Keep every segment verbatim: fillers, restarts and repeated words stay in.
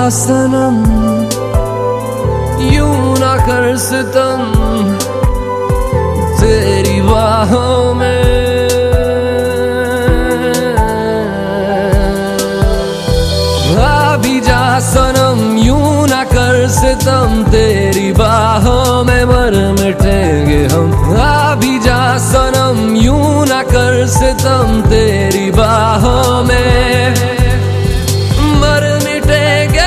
सनम यूं ना कर सितम तेरी बाहों में। आ भी जा सनम यूं ना कर सितम तेरी बाहों में मर मिटेंगे हम। आ भी जा सनम यूं ना कर सितम तेरी बाहों में मर मिटेंगे।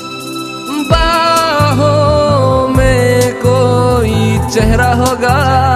चेहरा होगा